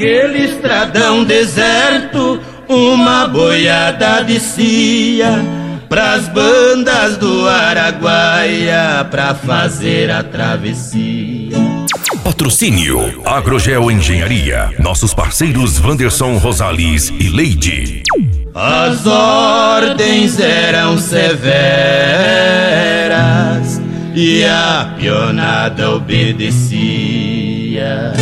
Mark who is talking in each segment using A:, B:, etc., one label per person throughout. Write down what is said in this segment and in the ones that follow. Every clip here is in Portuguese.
A: naquele estradão deserto, uma boiada descia pras bandas do Araguaia pra fazer a travessia.
B: Patrocínio Agrogel Engenharia. Nossos parceiros Wanderson Rosales e Leide.
A: As ordens eram severas e a pionada obedecia.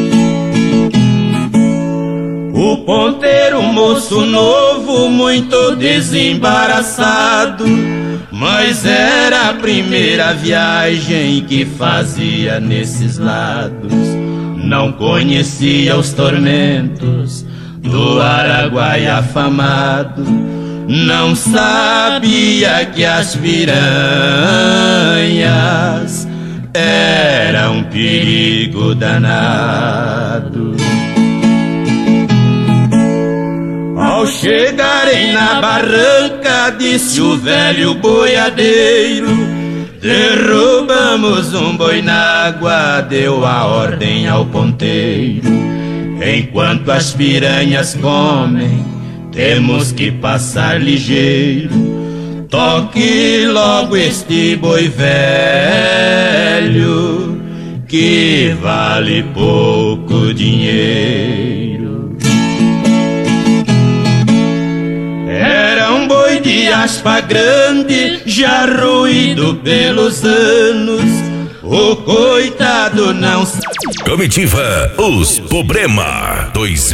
A: O ponteiro, moço novo, muito desembaraçado, mas era a primeira viagem que fazia nesses lados. Não conhecia os tormentos do Araguaia afamado, não sabia que as piranhas eram um perigo danado. Ao chegarem na barranca, disse o velho boiadeiro: derrubamos um boi na água, deu a ordem ao ponteiro. Enquanto as piranhas comem, temos que passar ligeiro. Toque logo este boi velho, que vale pouco dinheiro. Era um boi de aspa grande, já ruído pelos anos. O coitado não sabe.
B: Comitiva Os Problema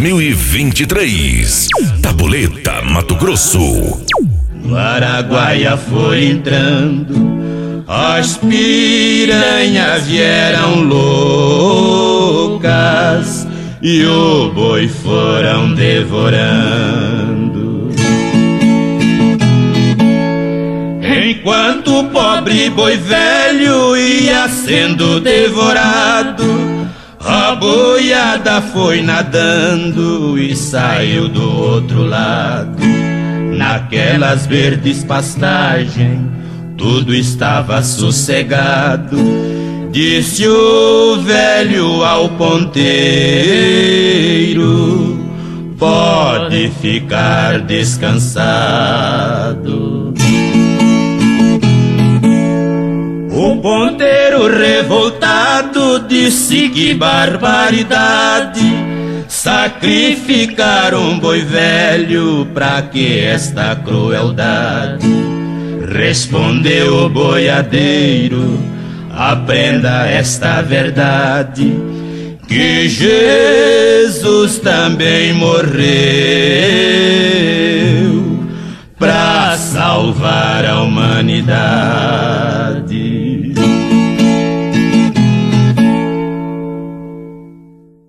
B: 2023. Tabuleta, Mato Grosso.
A: No Araguaia foi entrando, as piranhas vieram loucas e o boi foram devorando. Enquanto o pobre boi velho ia sendo devorado, a boiada foi nadando e saiu do outro lado. Naquelas verdes pastagens, tudo estava sossegado. Disse o velho ao ponteiro: pode ficar descansado. O ponteiro revoltado disse: que barbaridade, sacrificar um boi velho, pra que esta crueldade? Respondeu o boiadeiro: aprenda esta verdade, que Jesus também morreu pra salvar a humanidade.